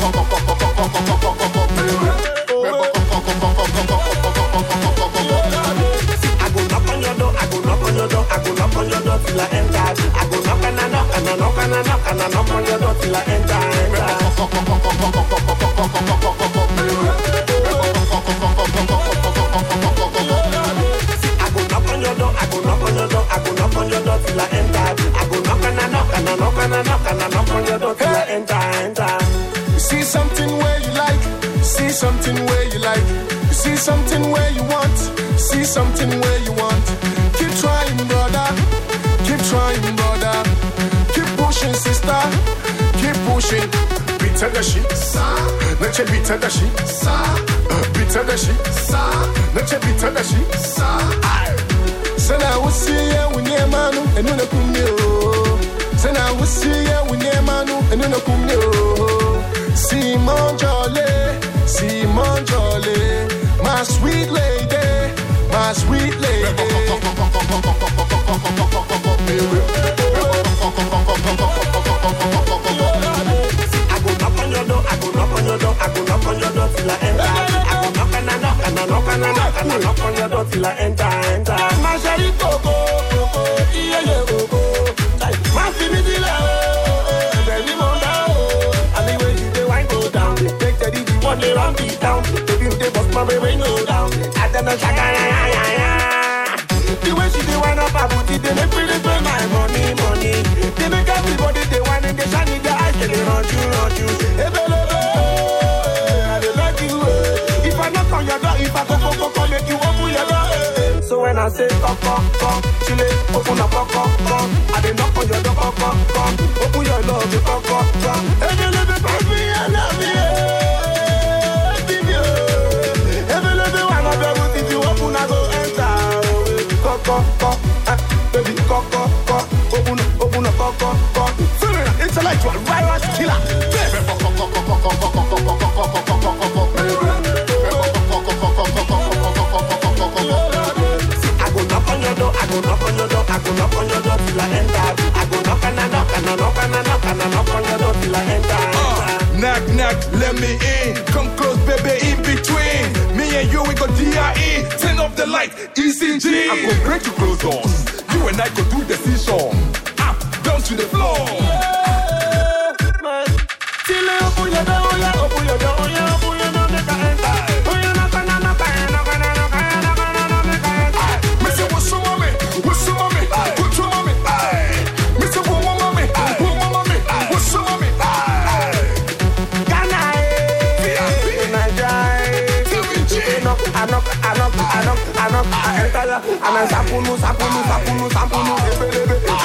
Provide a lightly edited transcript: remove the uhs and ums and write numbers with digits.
till I enter. I go knock and I knock and I knock and I knock and I knock on your door till I enter. I go knock on your door, I go knock on your door, I go knock on your door till I enter. I go knock and I knock and I knock and I knock and I knock on your door till I enter. You see something where you like, see something where you like, you see something where you want, see something where you want. Keep trying, brother. Keep trying, brother. Keep pushing, sister. Keep pushing. Beat the shit. Let's beat the shit. Beat the shit. Let's beat the shit. Say I will see you when you're manu and you know come. Say I will see you when you're manu and you know come. Simon Jolly, my sweet lady, my sweet lady. I go knock on your door, I go knock on your door, I go knock on your door till I enter. I go knock and I knock and I knock and I knock and I knock on your door till I enter. My sherry coco, yeah yeah coco. My fini baby monda, and the way you dey wine go down, take the one they run beat down, baby they bust my baby go down. I don't know the way she dey wine up her booty, they make me spend my money. They make everybody they wine and they shine in their eyes, they run you. Hey baby, I dey like you. If I knock on your door, if I go, make you open your door. So when I say come, chile, open up, come. I dey knock on your door, come, open your love, come. Hey baby, baby, I love you. Baby, one of your booty, if you open, I go enter. Baby, open up, intellectual, right, killer. I go knock on your door, I go knock on your door, I go knock on your door till I enter. I go knock and I knock and I knock and I knock and I knock on your door till I enter. Knock, let me in. Come close, baby, in between. Me and you, we go DRE. Turn off the light, ECG. I go break you close doors. You and I go do the seesaw. Up, down to the floor. Till I open your door, open your door, open your door, make I enter. Oh, you knock and I knock and knock and I knock and knock and I knock, make I enter. Me say what's up, mommy? What's up, mommy? What's up, mommy? Me say what, mommy? What's up, mommy? I knock, I enter, and I sapunu,